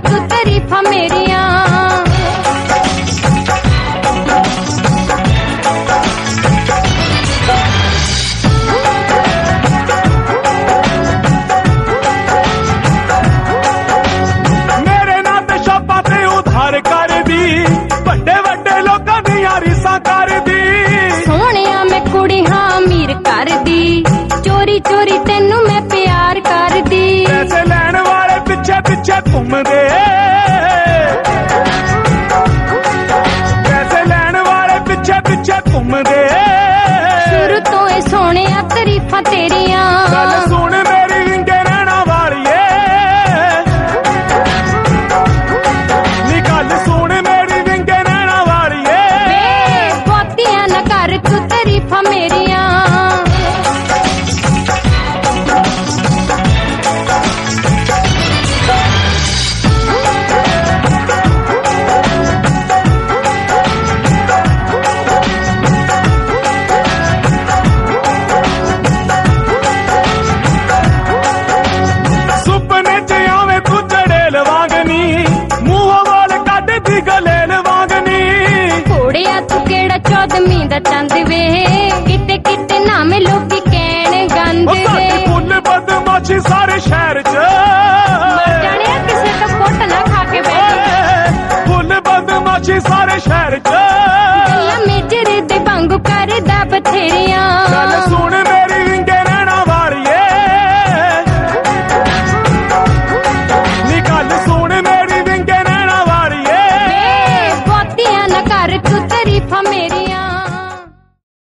तू तारीफां मेरियां। मेरे नाल ते शॉपां ते उधार कर दी, वड्डे वड्डे लोकां दियां रीसां कर दी। सोहणिया मैं कुड़ी हां अमीर कर दी, चोरी चोरी तेनू मैं प्यार कर दी। पैसे लैण वाले पिछे पिछे घूमदे, पैसे लैण वाले पिछे पिछे घूमदे। शुरू तो ए सोहणिया तारीफां तेरियां। गल सुन मेरी विंगे रहना वालिए, नी गल सुन मेरी विंगे रहना वालिए। वे बहुतियां ना कर तू तारीफां मेरियां। सुपने च आवे तू चड़ेल वांगनी, मूंहों वाल कट दी गलेल वांगनी। घोड़िया तू केड़ा चौदहवीं दा चंद वे, किते किते नाम लोकी कहण गंद ओ वे। साडी फुल बदमाशी सारे शहर च, मर जाने किसे तो पुੱਟ ना खा के बैठ। फुल बदमाशी सारे शहर च।